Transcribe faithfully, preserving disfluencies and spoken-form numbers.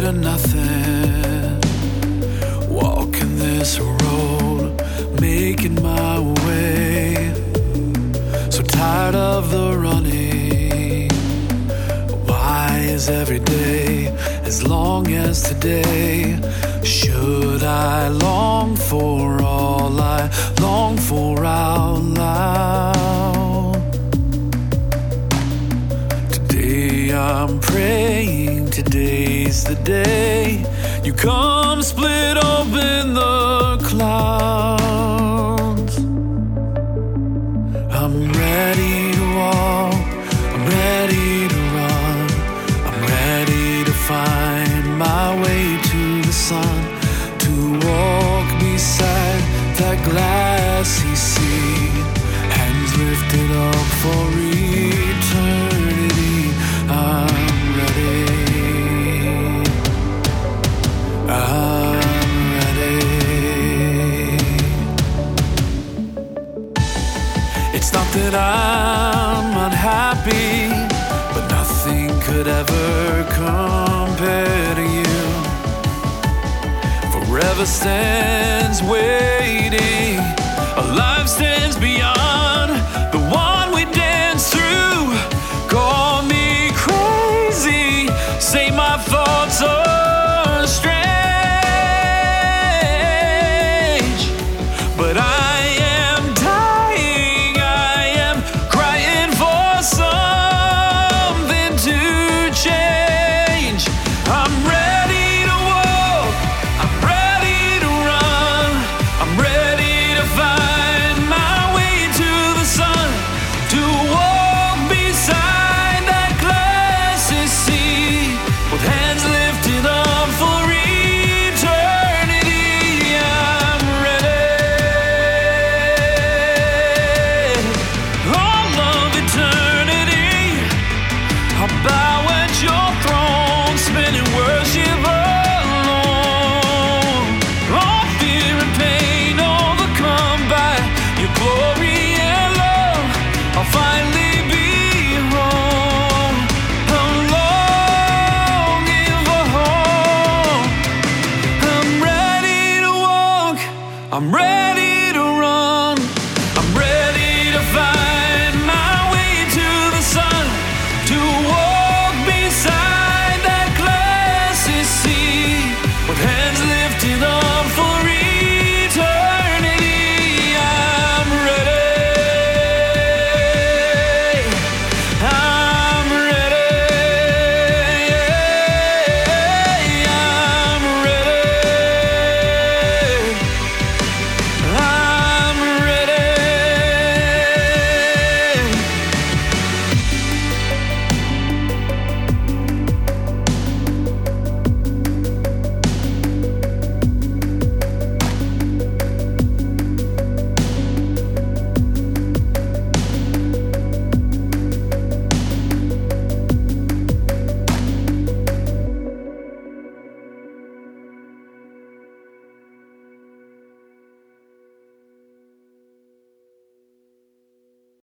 to nothing, walking this road, making my way. So tired of the running. Why is every day as long as today? Should I long for all I long for out loud? Today I'm praying, today's the day you come split open the clouds. I'm ready to walk, I'm ready to run, I'm ready to find my way to the sun, to walk beside that glassy sea, hands lifted up for eternity. I'm ready, I'm ready. It's not that I'm unhappy, but nothing could ever compare to you. Forever stands waiting, a life stands beyond the one we danced through. Call me crazy, say my thoughts are strange, but I am dying, I am crying for something to change. I'm ready to walk, I'm ready to run, I'm ready to find my way to the sun, to walk beside that glassy sea, with hands lifted up for eternity. I'm ready. All of eternity, I'll bow at your throne, spinning worship alone. All fear and pain overcome by your glory and love, I'll finally be home. I'm longing for home. I'm ready to walk, I'm ready